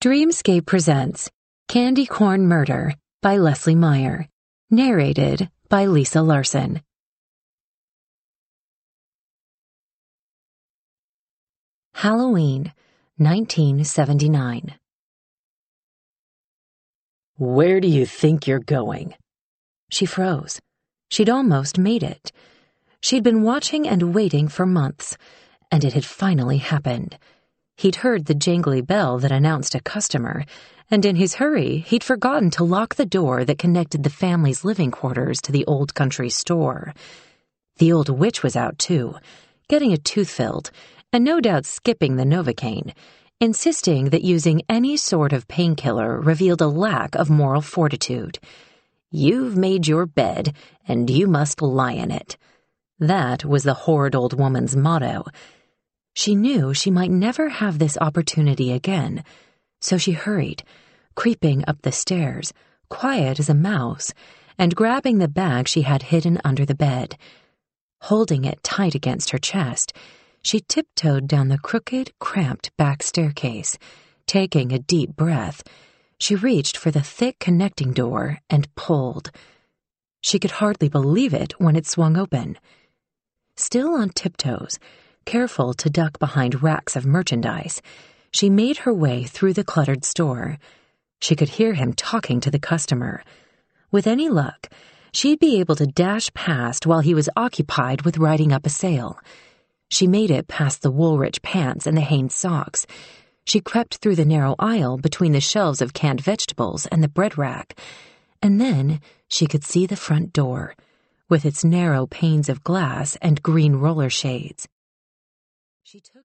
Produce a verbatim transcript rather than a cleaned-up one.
Dreamscape presents Candy Corn Murder by Leslie Meyer, narrated by Lisa Larson. Halloween, nineteen seventy-nine. Where do you think you're going? She froze. She'd almost made it. She'd been watching and waiting for months, and it had finally happened. He'd heard the jangly bell that announced a customer, and in his hurry, he'd forgotten to lock the door that connected the family's living quarters to the old country store. The old witch was out, too, getting a tooth filled, and no doubt skipping the Novocaine, insisting that using any sort of painkiller revealed a lack of moral fortitude. You've made your bed, and you must lie in it. That was the horrid old woman's motto. She knew she might never have this opportunity again, so she hurried, creeping up the stairs, quiet as a mouse, and grabbing the bag she had hidden under the bed. Holding it tight against her chest, she tiptoed down the crooked, cramped back staircase. Taking a deep breath, she reached for the thick connecting door and pulled. She could hardly believe it when it swung open. Still on tiptoes, careful to duck behind racks of merchandise, she made her way through the cluttered store. She could hear him talking to the customer. With any luck, she'd be able to dash past while he was occupied with writing up a sale. She made it past the Woolrich pants and the Hanes socks. She crept through the narrow aisle between the shelves of canned vegetables and the bread rack, and then she could see the front door, with its narrow panes of glass and green roller shades. She took